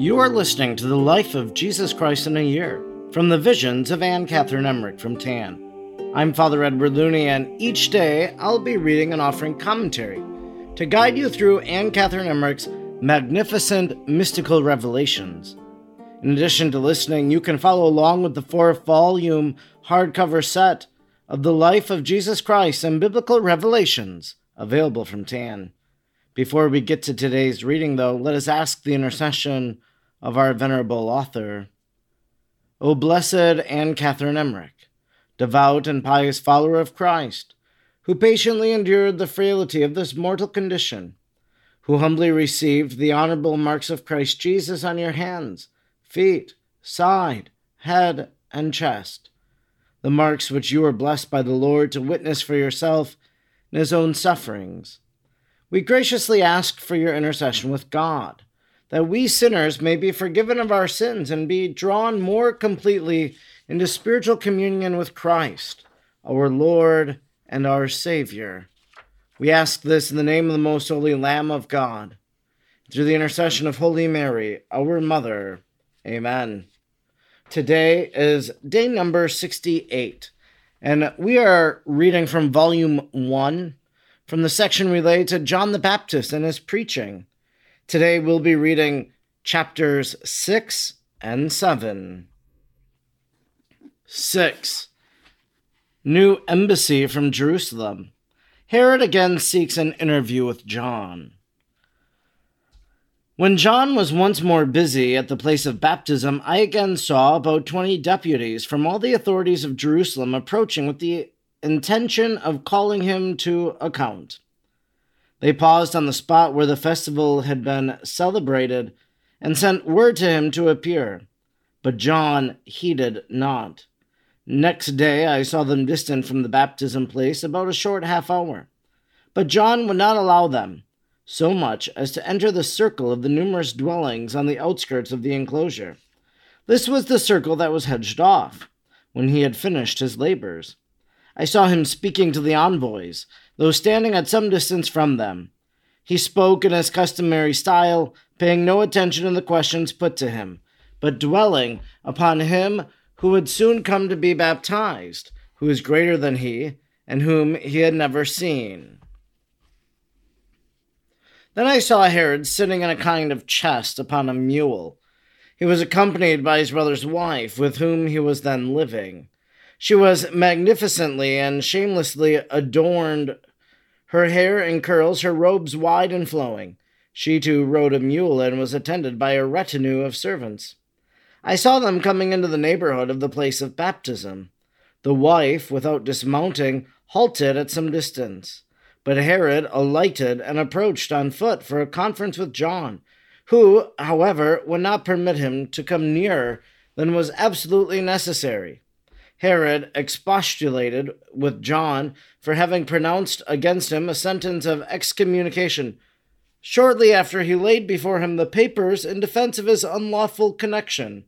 You are listening to the life of Jesus Christ in a year, from the visions of Anne Catherine Emmerich from TAN. I'm Father Edward Looney, and each day I'll be reading and offering commentary to guide you through Anne Catherine Emmerich's magnificent mystical revelations. In addition to listening, you can follow along with the 4-volume hardcover set of The Life of Jesus Christ and Biblical Revelations, available from TAN. Before we get to today's reading, though, let us ask the intercession of our venerable author. O blessed Anne Catherine Emmerich, devout and pious follower of Christ, who patiently endured the frailty of this mortal condition, who humbly received the honorable marks of Christ Jesus on your hands, feet, side, head, and chest, the marks which you were blessed by the Lord to witness for yourself in his own sufferings. We graciously ask for your intercession with God, that we sinners may be forgiven of our sins and be drawn more completely into spiritual communion with Christ, our Lord and our Savior. We ask this in the name of the most holy Lamb of God, through the intercession of Holy Mary, our Mother. Amen. Today is day number 68, and we are reading from Volume 1, from the section related to John the Baptist and his preaching. Today we'll be reading chapters 6 and 7. 6. New embassy from Jerusalem. Herod again seeks an interview with John. When John was once more busy at the place of baptism, I again saw about 20 deputies from all the authorities of Jerusalem approaching with the intention of calling him to account. They paused on the spot where the festival had been celebrated and sent word to him to appear. But John heeded not. Next day I saw them distant from the baptism place about a short half hour. But John would not allow them so much as to enter the circle of the numerous dwellings on the outskirts of the enclosure. This was the circle that was hedged off, when he had finished his labors. I saw him speaking to the envoys, though standing at some distance from them. He spoke in his customary style, paying no attention to the questions put to him, but dwelling upon him who would soon come to be baptized, who is greater than he, and whom he had never seen. Then I saw Herod sitting in a kind of chest upon a mule. He was accompanied by his brother's wife, with whom he was then living. She was magnificently and shamelessly adorned, her hair in curls, her robes wide and flowing. She too rode a mule and was attended by a retinue of servants. I saw them coming into the neighborhood of the place of baptism. The wife, without dismounting, halted at some distance. But Herod alighted and approached on foot for a conference with John, who, however, would not permit him to come nearer than was absolutely necessary. Herod expostulated with John for having pronounced against him a sentence of excommunication, shortly after he laid before him the papers in defense of his unlawful connection.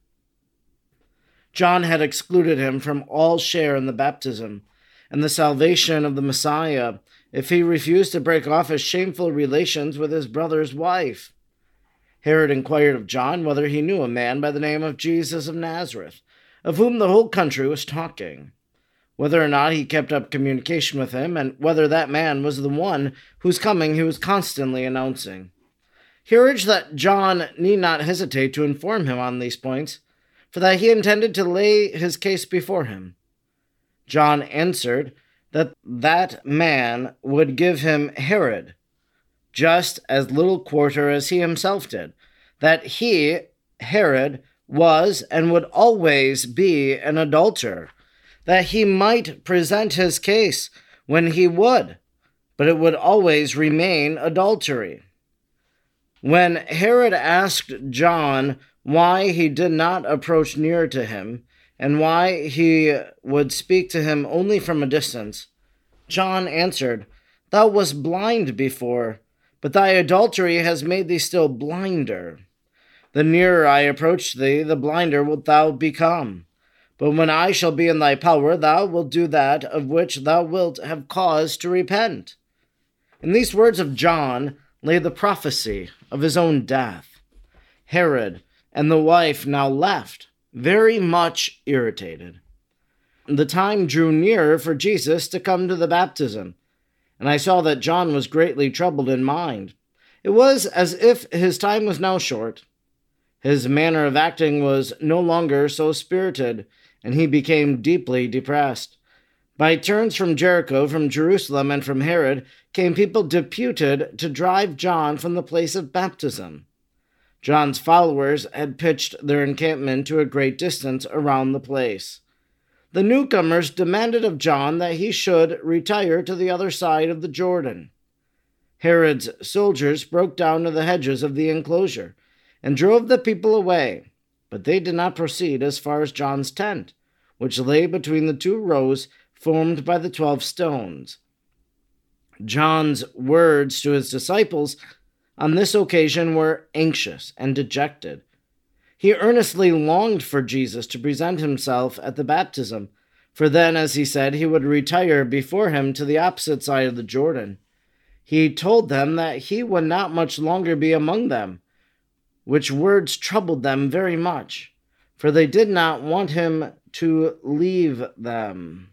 John had excluded him from all share in the baptism and the salvation of the Messiah if he refused to break off his shameful relations with his brother's wife. Herod inquired of John whether he knew a man by the name of Jesus of Nazareth, of whom the whole country was talking, whether or not he kept up communication with him, and whether that man was the one whose coming he was constantly announcing. He urged that John need not hesitate to inform him on these points, for that he intended to lay his case before him. John answered that that man would give him Herod just as little quarter as he himself did, that he, Herod, was and would always be an adulterer, that he might present his case when he would, but it would always remain adultery. When Herod asked John why he did not approach near to him, and why he would speak to him only from a distance, John answered, "Thou wast blind before, but thy adultery has made thee still blinder. The nearer I approach thee, the blinder wilt thou become. But when I shall be in thy power, thou wilt do that of which thou wilt have cause to repent." In these words of John lay the prophecy of his own death. Herod and the wife now left, very much irritated. The time drew near for Jesus to come to the baptism, and I saw that John was greatly troubled in mind. It was as if his time was now short. His manner of acting was no longer so spirited, and he became deeply depressed. By turns from Jericho, from Jerusalem, and from Herod came people deputed to drive John from the place of baptism. John's followers had pitched their encampment to a great distance around the place. The newcomers demanded of John that he should retire to the other side of the Jordan. Herod's soldiers broke down to the hedges of the enclosure and drove the people away, but they did not proceed as far as John's tent, which lay between the two rows formed by the 12 stones. John's words to his disciples on this occasion were anxious and dejected. He earnestly longed for Jesus to present himself at the baptism, for then, as he said, he would retire before him to the opposite side of the Jordan. He told them that he would not much longer be among them, which words troubled them very much, for they did not want him to leave them.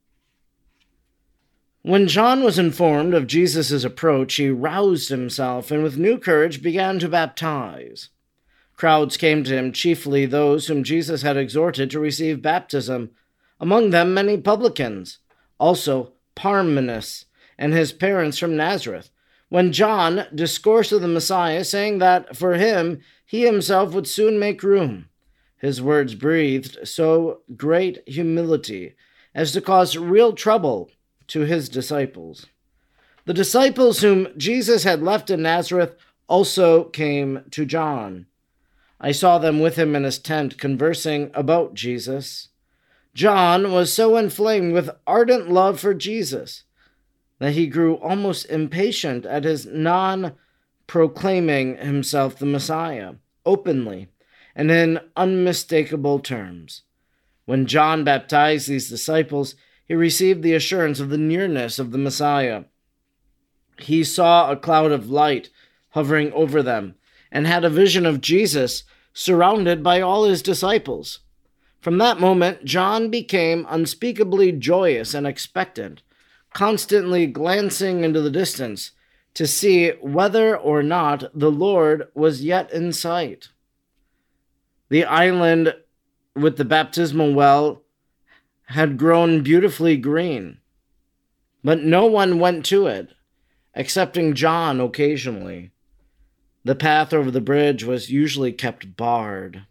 When John was informed of Jesus' approach, he roused himself and with new courage began to baptize. Crowds came to him, chiefly those whom Jesus had exhorted to receive baptism, among them many publicans, also Parmenas and his parents from Nazareth, when John discoursed of the Messiah, saying that for him he himself would soon make room. His words breathed so great humility as to cause real trouble to his disciples. The disciples whom Jesus had left in Nazareth also came to John. I saw them with him in his tent, conversing about Jesus. John was so inflamed with ardent love for Jesus that he grew almost impatient at his non-proclaiming himself the Messiah, openly and in unmistakable terms. When John baptized these disciples, he received the assurance of the nearness of the Messiah. He saw a cloud of light hovering over them, and had a vision of Jesus surrounded by all his disciples. From that moment, John became unspeakably joyous and expectant, constantly glancing into the distance to see whether or not the Lord was yet in sight. The island with the baptismal well had grown beautifully green, but no one went to it, excepting John occasionally. The path over the bridge was usually kept barred.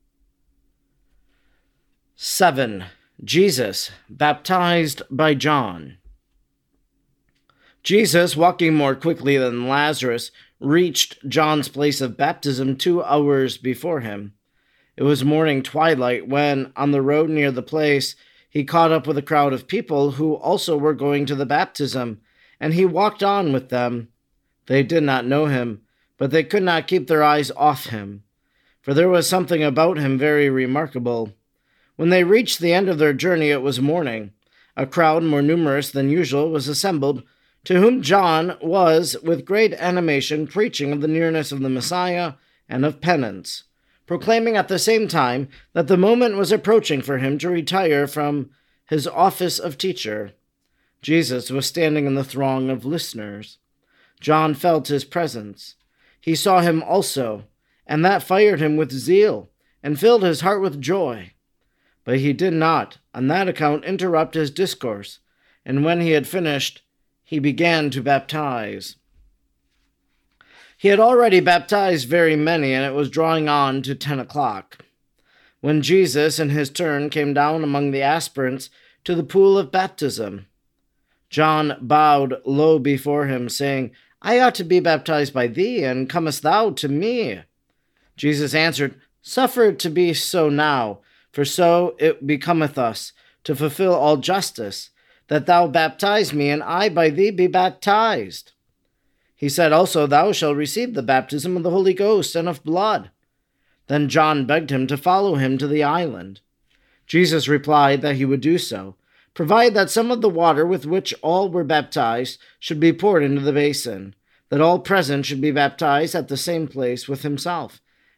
7. Jesus, baptized by John. Jesus, walking more quickly than Lazarus, reached John's place of baptism 2 hours before him. It was morning twilight when, on the road near the place, he caught up with a crowd of people who also were going to the baptism, and he walked on with them. They did not know him, but they could not keep their eyes off him, for there was something about him very remarkable. When they reached the end of their journey, it was morning. A crowd more numerous than usual was assembled, to whom John was, with great animation, preaching of the nearness of the Messiah and of penance, proclaiming at the same time that the moment was approaching for him to retire from his office of teacher. Jesus was standing in the throng of listeners. John felt his presence. He saw him also, and that fired him with zeal and filled his heart with joy. But he did not, on that account, interrupt his discourse, and when he had finished, he began to baptize. He had already baptized very many, and it was drawing on to 10 o'clock, when Jesus, in his turn, came down among the aspirants to the pool of baptism. John bowed low before him, saying, I ought to be baptized by thee, and comest thou to me? Jesus answered, Suffer it to be so now, for so it becometh us, to fulfill all justice, that thou baptize me, and I by thee be baptized. He said also, Thou shalt receive the baptism of the Holy Ghost and of blood. Then John begged him to follow him to the island. Jesus replied that he would do so, provided that some of the water with which all were baptized should be poured into the basin, that all present should be baptized at the same place with himself,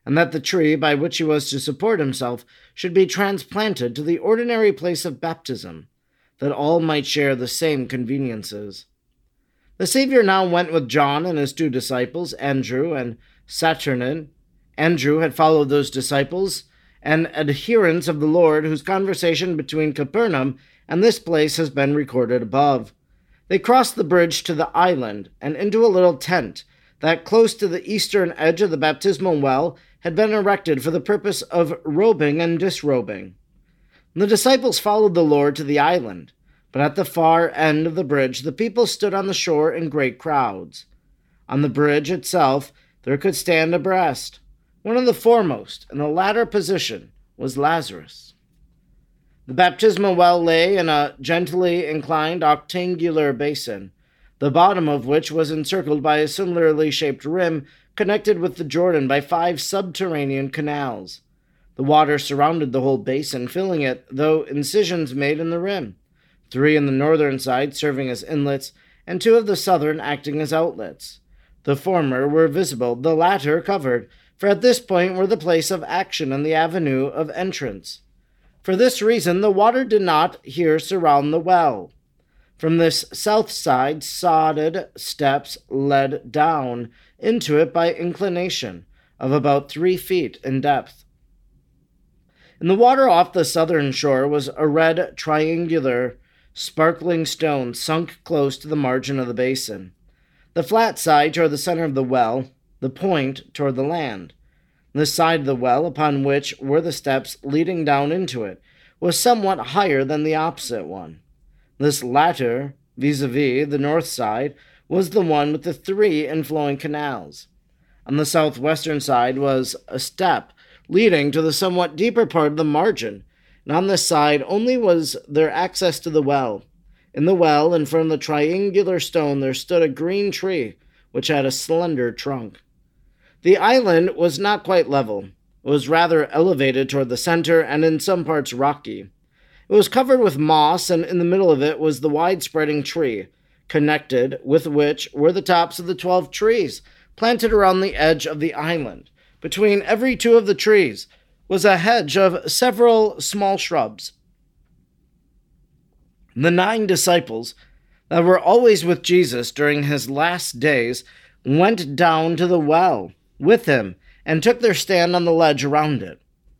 and that the tree by which he was to support himself should be transplanted to the ordinary place of baptism, that all might share the same conveniences. The Savior now went with John and his 2 disciples, Andrew and Saturnin. Andrew had followed those disciples and adherents of the Lord, whose conversation between Capernaum and this place has been recorded above. They crossed the bridge to the island and into a little tent that, close to the eastern edge of the baptismal well, had been erected for the purpose of robing and disrobing. The disciples followed the Lord to the island, but at the far end of the bridge the people stood on the shore in great crowds. On the bridge itself there could stand abreast. One of the foremost, in the latter position, was Lazarus. The baptismal well lay in a gently inclined octangular basin, the bottom of which was encircled by a similarly shaped rim connected with the Jordan by 5 subterranean canals. The water surrounded the whole basin, filling it, though incisions made in the rim, 3 in the northern side serving as inlets, and 2 of the southern acting as outlets. The former were visible, the latter covered, for at this point were the place of action and the avenue of entrance. For this reason the water did not here surround the well. From this south side, sodded steps led down into it by inclination, of about 3 feet in depth. In the water off the southern shore was a red, triangular, sparkling stone sunk close to the margin of the basin. The flat side toward the center of the well, the point toward the land. The side of the well, upon which were the steps leading down into it, was somewhat higher than the opposite one. This latter, vis-a-vis the north side, was the one with the 3 inflowing canals. On the southwestern side was a step leading to the somewhat deeper part of the margin, and on this side only was there access to the well. In the well, in front of the triangular stone, there stood a green tree, which had a slender trunk. The island was not quite level. It was rather elevated toward the center and in some parts rocky. It was covered with moss, and in the middle of it was the wide-spreading tree, connected with which were the tops of the 12 trees planted around the edge of the island. Between every 2 of the trees was a hedge of several small shrubs. The 9 disciples that were always with Jesus during his last days went down to the well with him and took their stand on the ledge around it.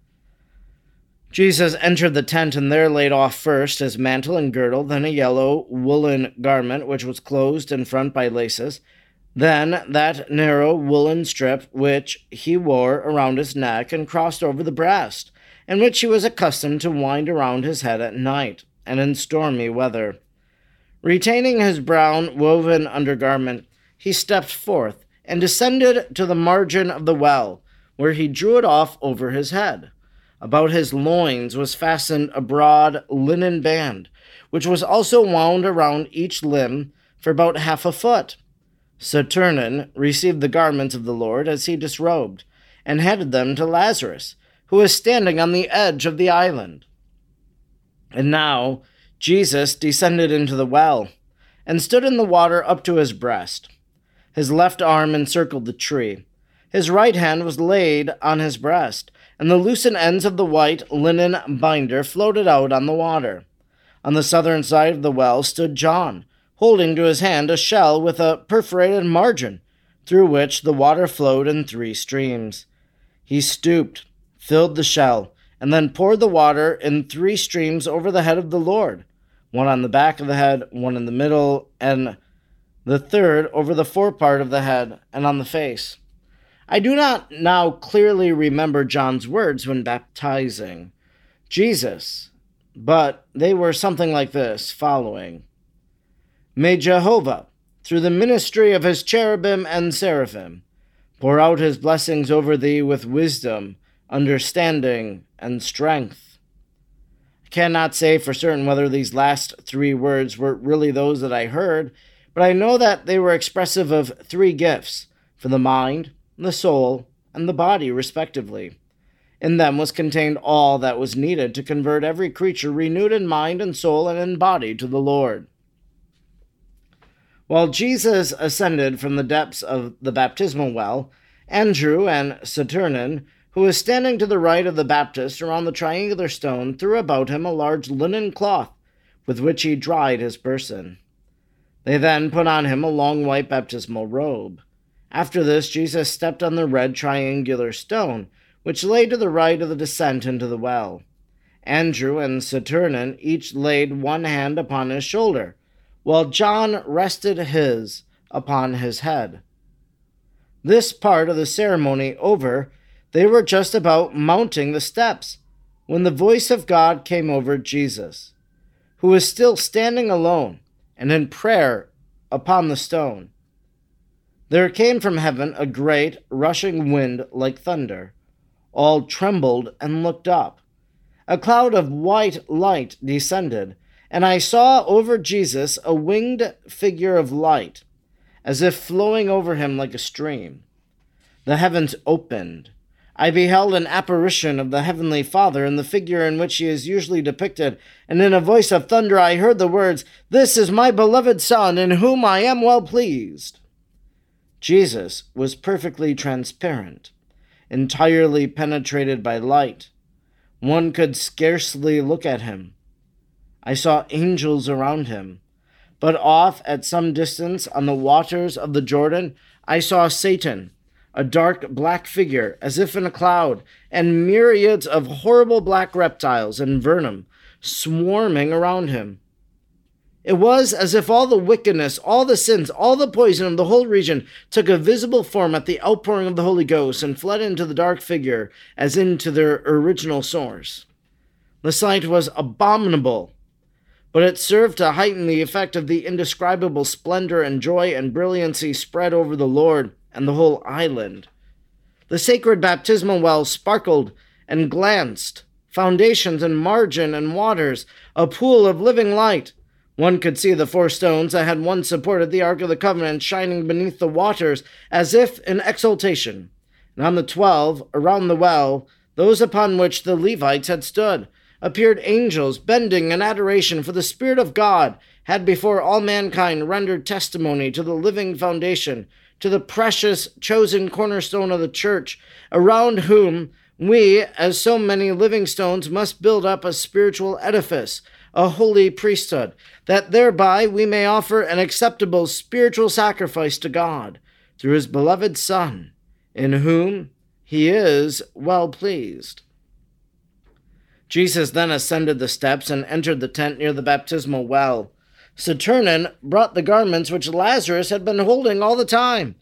Jesus entered the tent and there laid off first his mantle and girdle, then a yellow woolen garment which was closed in front by laces, then that narrow woolen strip which he wore around his neck and crossed over the breast, and which he was accustomed to wind around his head at night and in stormy weather. Retaining his brown woven undergarment, he stepped forth and descended to the margin of the well, where he drew it off over his head. About his loins was fastened a broad linen band, which was also wound around each limb for about 1/2 foot. Saturnin received the garments of the Lord as he disrobed, and handed them to Lazarus, who was standing on the edge of the island. And now Jesus descended into the well, and stood in the water up to his breast. His left arm encircled the tree. His right hand was laid on his breast, and the loosened ends of the white linen binder floated out on the water. On the southern side of the well stood John, holding to his hand a shell with a perforated margin, through which the water flowed in 3 streams. He stooped, filled the shell, and then poured the water in 3 streams over the head of the Lord, one on the back of the head, one in the middle, and the third over the forepart of the head and on the face. I do not now clearly remember John's words when baptizing Jesus, but they were something like this, following: May Jehovah, through the ministry of his cherubim and seraphim, pour out his blessings over thee with wisdom, understanding, and strength. I cannot say for certain whether these last 3 words were really those that I heard, but I know that they were expressive of 3 gifts, for the mind, the soul, and the body, respectively. In them was contained all that was needed to convert every creature renewed in mind and soul and in body to the Lord. While Jesus ascended from the depths of the baptismal well Andrew and Saturnin, who was standing to the right of the Baptist around the triangular stone, threw about him a large linen cloth, with which he dried his person. They then put on him a long white baptismal robe. After this, Jesus stepped on the red triangular stone, which lay to the right of the descent into the well. Andrew and Saturnin each laid one hand upon his shoulder, while John rested his upon his head. This part of the ceremony over, they were just about mounting the steps, when the voice of God came over Jesus, who was still standing alone and in prayer upon the stone. There came from heaven a great, rushing wind like thunder. All trembled and looked up. A cloud of white light descended, and I saw over Jesus a winged figure of light, as if flowing over him like a stream. The heavens opened. I beheld an apparition of the Heavenly Father in the figure in which he is usually depicted, and in a voice of thunder I heard the words, "This is my beloved Son, in whom I am well pleased." Jesus was perfectly transparent, entirely penetrated by light. One could scarcely look at him. I saw angels around him, but off at some distance on the waters of the Jordan, I saw Satan, a dark black figure, as if in a cloud, and myriads of horrible black reptiles and vermin swarming around him. It was as if all the wickedness, all the sins, all the poison of the whole region took a visible form at the outpouring of the Holy Ghost and fled into the dark figure as into their original source. The sight was abominable, but it served to heighten the effect of the indescribable splendor and joy and brilliancy spread over the Lord and the whole island. The sacred baptismal well sparkled and glanced, foundations and margin and waters, a pool of living light. One could see the 4 stones that had once supported the Ark of the Covenant shining beneath the waters as if in exultation. And on the 12, around the well, those upon which the Levites had stood, appeared angels bending in adoration, for the Spirit of God had before all mankind rendered testimony to the living foundation, to the precious chosen cornerstone of the church, around whom we, as so many living stones, must build up a spiritual edifice, a holy priesthood, that thereby we may offer an acceptable spiritual sacrifice to God, through his beloved Son, in whom he is well pleased. Jesus then ascended the steps and entered the tent near the baptismal well. Saturnin brought the garments which Lazarus had been holding all the time,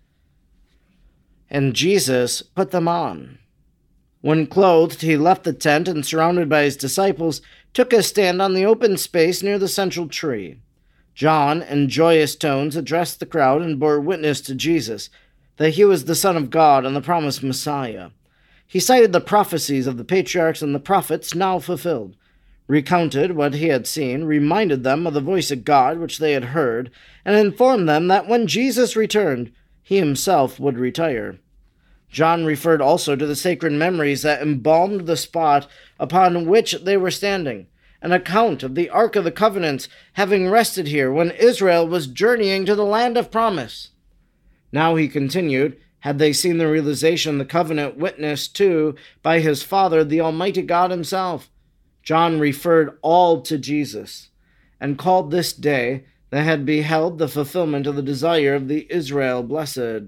and Jesus put them on. When clothed, he left the tent and, surrounded by his disciples, took his stand on the open space near the central tree. John, in joyous tones, addressed the crowd and bore witness to Jesus that he was the Son of God and the promised Messiah. He cited the prophecies of the patriarchs and the prophets now fulfilled, recounted what he had seen, reminded them of the voice of God which they had heard, and informed them that when Jesus returned, he himself would retire. John referred also to the sacred memories that embalmed the spot upon which they were standing, an account of the Ark of the Covenant having rested here when Israel was journeying to the land of promise. Now, he continued, had they seen the realization of the covenant witnessed to by his Father, the Almighty God himself. John referred all to Jesus, and called this day that had beheld the fulfillment of the desire of the Israel blessed.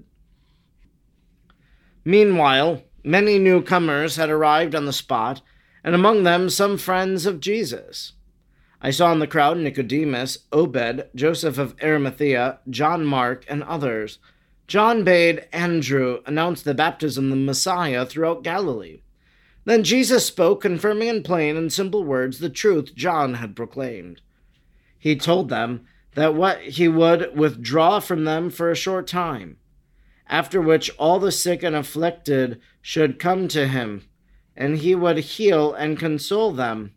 Meanwhile, many newcomers had arrived on the spot, and among them some friends of Jesus. I saw in the crowd Nicodemus, Obed, Joseph of Arimathea, John Mark, and others. John bade Andrew announce the baptism of the Messiah throughout Galilee. Then Jesus spoke, confirming in plain and simple words the truth John had proclaimed. He told them that what he would withdraw from them for a short time, after which all the sick and afflicted should come to him, and he would heal and console them.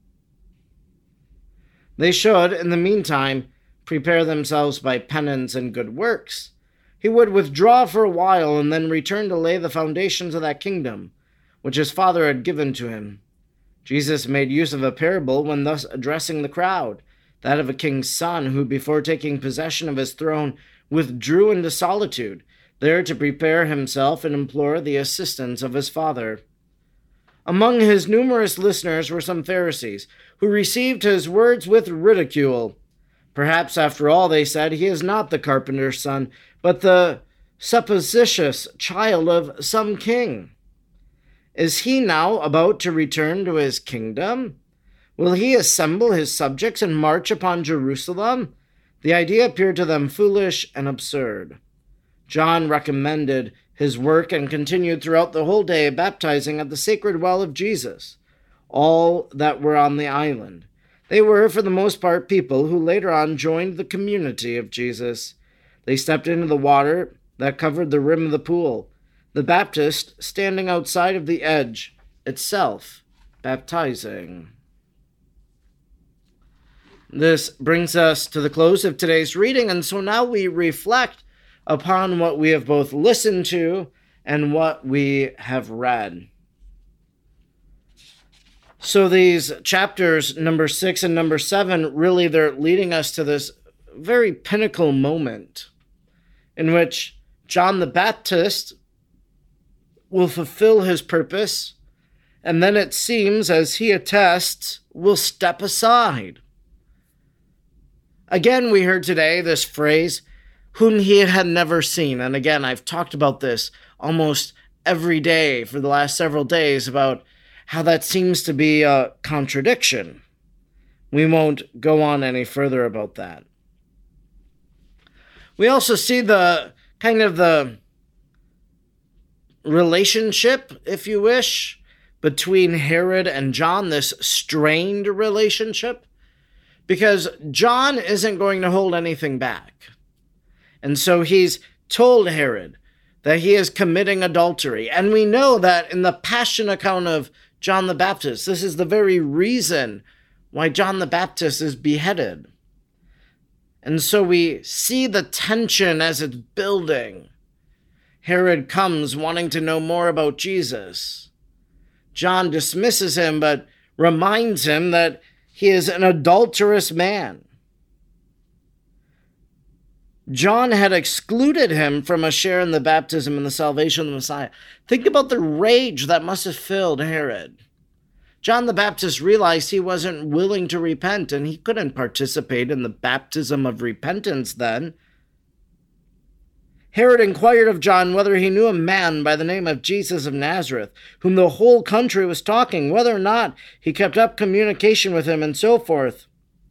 They should, in the meantime, prepare themselves by penance and good works. He would withdraw for a while and then return to lay the foundations of that kingdom, which his Father had given to him. Jesus made use of a parable when thus addressing the crowd, that of a king's son who, before taking possession of his throne, withdrew into solitude, there to prepare himself and implore the assistance of his Father. Among his numerous listeners were some Pharisees, who received his words with ridicule. Perhaps, after all, they said, he is not the carpenter's son, but the supposititious child of some king. Is he now about to return to his kingdom? Will he assemble his subjects and march upon Jerusalem? The idea appeared to them foolish and absurd. John recommended his work and continued throughout the whole day, baptizing at the sacred well of Jesus all that were on the island. They were, for the most part, people who later on joined the community of Jesus. They stepped into the water that covered the rim of the pool, the Baptist standing outside of the edge itself, baptizing. This brings us to the close of today's reading, and so now we reflect upon what we have both listened to and what we have read. So these chapters, number 6 and number 7, really they're leading us to this very pinnacle moment in which John the Baptist will fulfill his purpose, and then it seems, as he attests, will step aside. Again, we heard today this phrase, whom he had never seen. And again, I've talked about this almost every day for the last several days about how that seems to be a contradiction. We won't go on any further about that. We also see the kind of the relationship, if you wish, between Herod and John, this strained relationship, because John isn't going to hold anything back. And so he's told Herod that he is committing adultery. And we know that in the Passion account of John the Baptist, this is the very reason why John the Baptist is beheaded. And so we see the tension as it's building. Herod comes wanting to know more about Jesus. John dismisses him, but reminds him that he is an adulterous man. John had excluded him from a share in the baptism and the salvation of the Messiah. Think about the rage that must have filled Herod. John the Baptist realized he wasn't willing to repent, and he couldn't participate in the baptism of repentance then. Herod inquired of John whether he knew a man by the name of Jesus of Nazareth, whom the whole country was talking, whether or not he kept up communication with him, and so forth.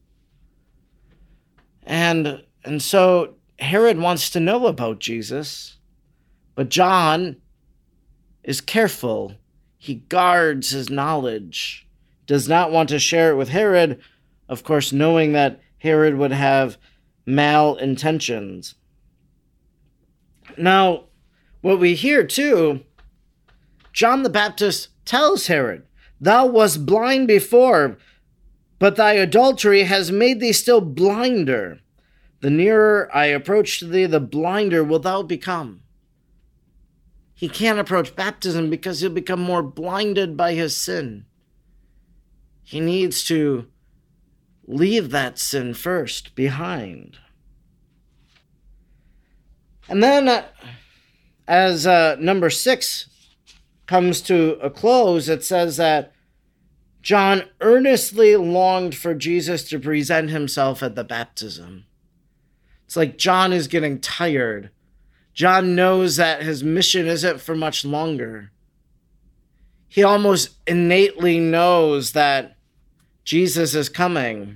And so Herod wants to know about Jesus, but John is careful. He guards his knowledge, does not want to share it with Herod, of course, knowing that Herod would have malintentions. Now, what we hear too, John the Baptist tells Herod, "Thou wast blind before, but thy adultery has made thee still blinder. The nearer I approach to thee, the blinder wilt thou become." He can't approach baptism because he'll become more blinded by his sin. He needs to leave that sin first behind. And then as number 6 comes to a close, it says that John earnestly longed for Jesus to present himself at the baptism. It's like John is getting tired. John knows that his mission isn't for much longer. He almost innately knows that Jesus is coming.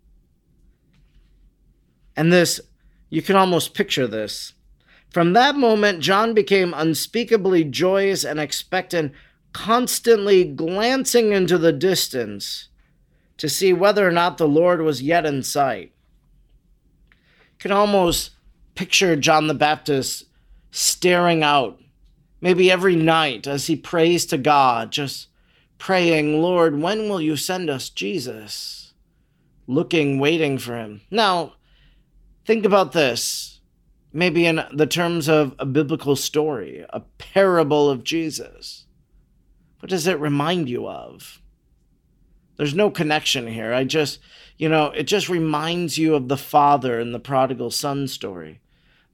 And this, you can almost picture this. From that moment, John became unspeakably joyous and expectant, constantly glancing into the distance to see whether or not the Lord was yet in sight. You can almost picture John the Baptist staring out, maybe every night as he prays to God, just praying, "Lord, when will you send us Jesus?" Looking, waiting for him. Now, think about this. Maybe in the terms of a biblical story, a parable of Jesus. What does it remind you of? There's no connection here. It just reminds you of the father in the prodigal son story.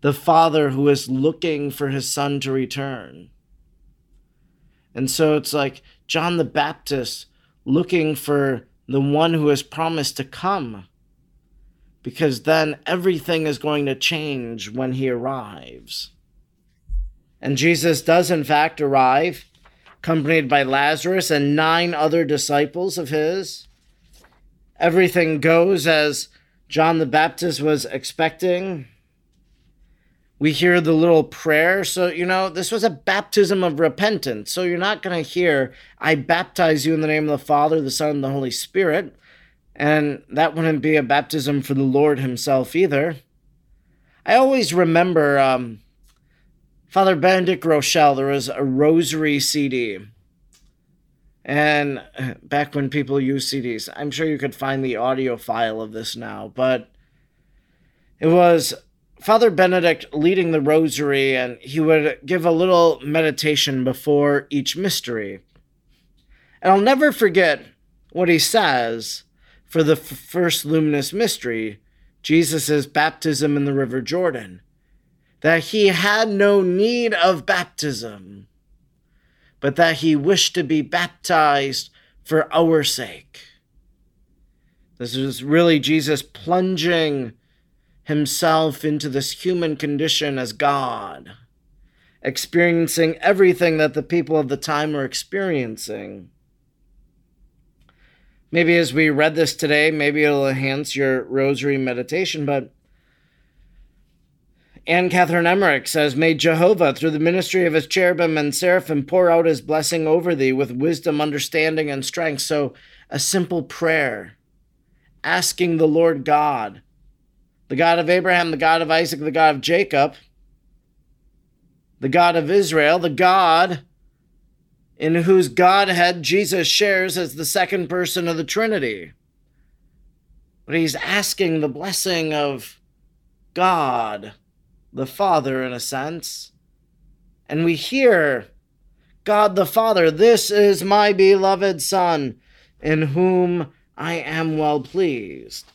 the Father who is looking for his Son to return. And so it's like John the Baptist looking for the one who has promised to come, because then everything is going to change when he arrives. And Jesus does in fact arrive, accompanied by Lazarus and 9 other disciples of his. Everything goes as John the Baptist was expecting. We hear the little prayer. So, this was a baptism of repentance. So you're not going to hear, I baptize you in the name of the Father, the Son, and the Holy Spirit. And that wouldn't be a baptism for the Lord himself either. I always remember Father Benedict Rochelle. There was a rosary CD. And back when people used CDs, I'm sure you could find the audio file of this now, but it was Father Benedict leading the rosary, and he would give a little meditation before each mystery. And I'll never forget what he says for the first luminous mystery, Jesus' baptism in the River Jordan, that he had no need of baptism, but that he wished to be baptized for our sake. This is really Jesus plunging himself into this human condition as God, experiencing everything that the people of the time were experiencing. Maybe as we read this today, maybe it'll enhance your rosary meditation, but Anne Catherine Emmerich says, May Jehovah, through the ministry of his cherubim and seraphim, pour out his blessing over thee with wisdom, understanding, and strength. So a simple prayer, asking the Lord God, the God of Abraham, the God of Isaac, the God of Jacob, the God of Israel, the God in whose Godhead Jesus shares as the second person of the Trinity. But he's asking the blessing of God, the Father, in a sense. And we hear God the Father, this is my beloved Son, in whom I am well pleased.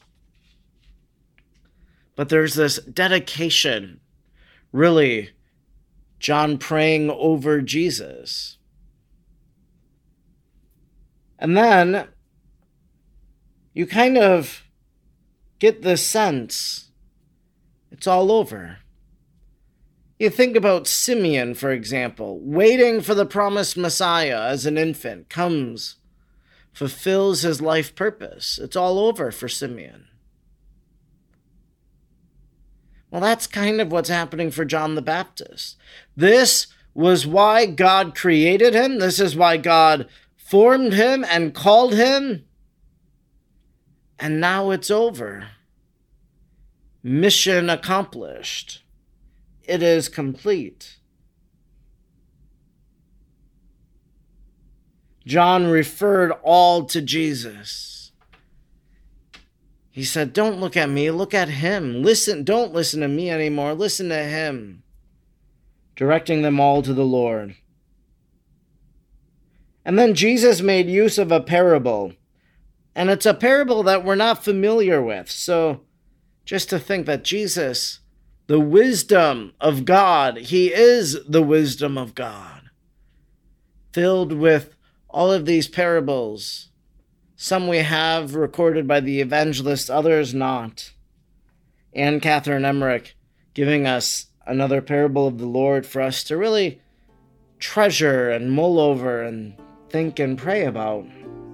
But there's this dedication, really, John praying over Jesus. And then you kind of get the sense it's all over. You think about Simeon, for example, waiting for the promised Messiah as an infant, comes, fulfills his life purpose. It's all over for Simeon. Well, that's kind of what's happening for John the Baptist. This was why God created him. This is why God formed him and called him. And now it's over. Mission accomplished. It is complete. John referred all to Jesus. He said, don't look at me, look at him. Don't listen to me anymore, listen to him. Directing them all to the Lord. And then Jesus made use of a parable. And it's a parable that we're not familiar with. So just to think that Jesus, the wisdom of God, he is the wisdom of God. Filled with all of these parables. Some we have recorded by the evangelists, others not. Anne Catherine Emmerich giving us another parable of the Lord for us to really treasure and mull over and think and pray about.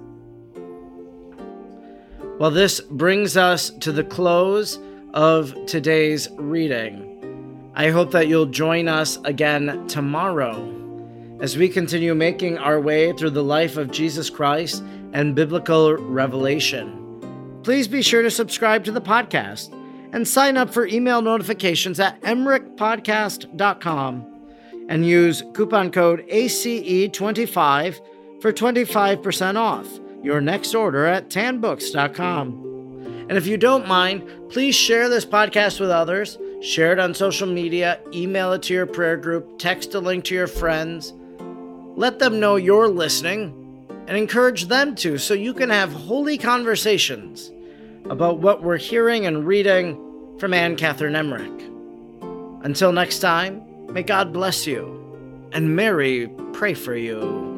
Well, this brings us to the close of today's reading. I hope that you'll join us again tomorrow as we continue making our way through the life of Jesus Christ and biblical revelation. Please be sure to subscribe to the podcast and sign up for email notifications at emerichpodcast.com and use coupon code ACE25 for 25% off your next order at tanbooks.com. And if you don't mind, please share this podcast with others, share it on social media, email it to your prayer group, text a link to your friends. Let them know you're listening and encourage them to, so you can have holy conversations about what we're hearing and reading from Anne Catherine Emmerich. Until next time, may God bless you, and Mary pray for you.